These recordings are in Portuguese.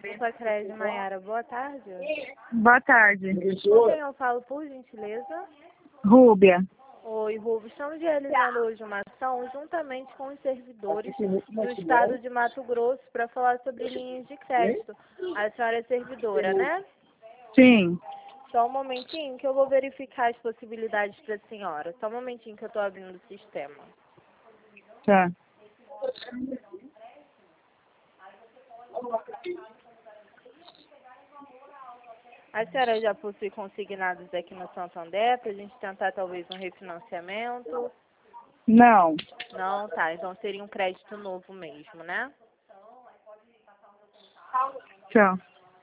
Sacred Maiara, boa tarde. Boa tarde. Com quem eu falo, por gentileza? Rúbia. Oi, Rubens. Estamos realizando hoje uma ação juntamente com os servidores do estado de Mato Grosso para falar sobre linhas de crédito. A senhora é servidora, né? Sim. Só um momentinho que eu vou verificar as possibilidades para a senhora. Só um momentinho que eu estou abrindo o sistema. Tá. A senhora já possui consignados aqui no Santander para a gente tentar talvez um refinanciamento? Não. Não, tá. Então seria um crédito novo mesmo, né? Tchau.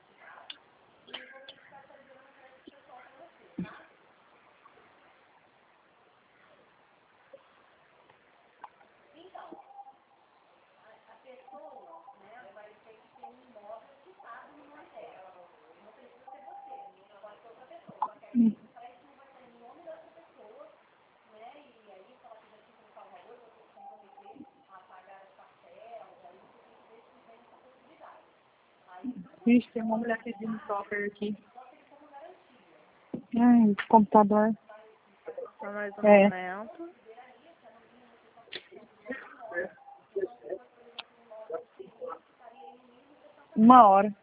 Vixe, tem uma mulher pedindo software aqui. Ai, computador. Só mais um momento. Uma hora.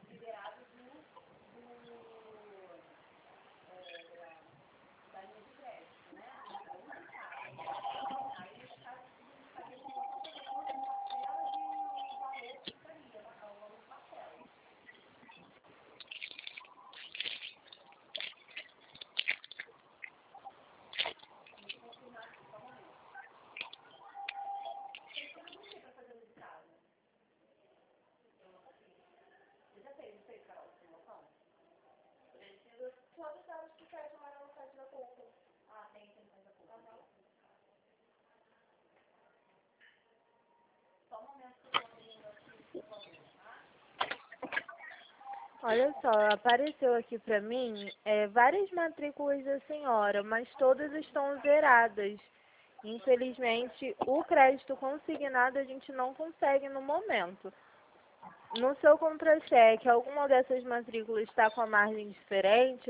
Olha só, apareceu aqui para mim várias matrículas da senhora, mas todas estão zeradas. Infelizmente, o crédito consignado a gente não consegue no momento. No seu contra-cheque, alguma dessas matrículas está com a margem diferente?